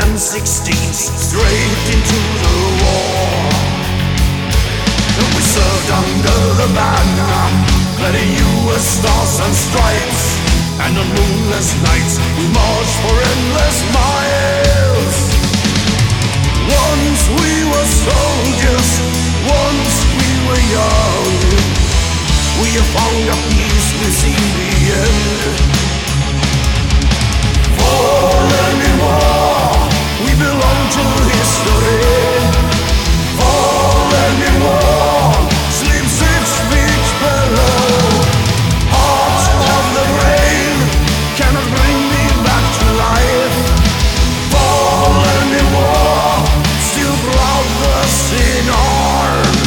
16th, straight into the war. And we served under the banner, clad in US stars and stripes. And on moonless nights we marched for endless miles. Once we were soldiers, once we were young. We have found a peace we've seen the end. Fallen in war, we belong to history. Fallen in war, sleep 6 feet below. Heart of the brave cannot bring me back to life. Fallen in war, still brothers in arms.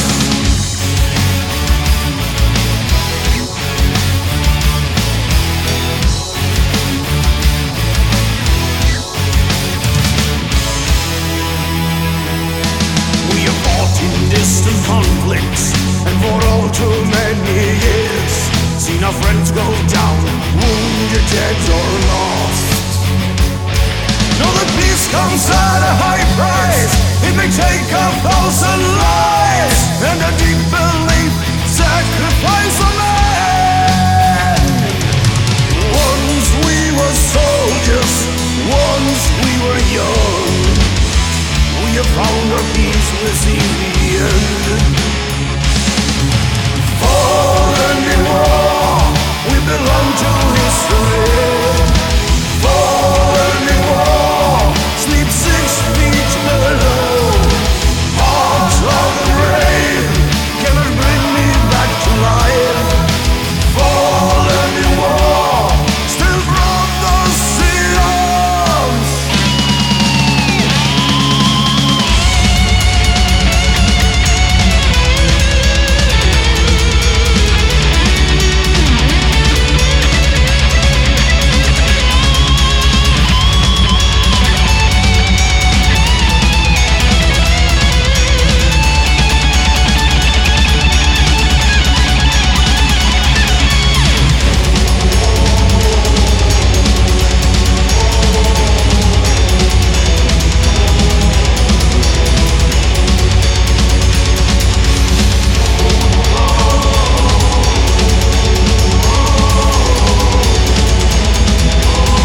Distant conflicts, and for all too many years, seen our friends go down, wounded, dead or lost. Know that peace comes at a high price. It may take 1,000 lives, and a deep belief, sacrifice of men. Once we were soldiers, once we were young. We have found our peace within the end. Fallen in war, we belong to history. Fallen in war, sleep 6 feet below. Heart of the brave cannot bring me back to life. Fallen in war, still brothers in arms.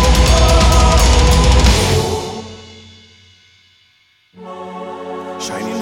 Shining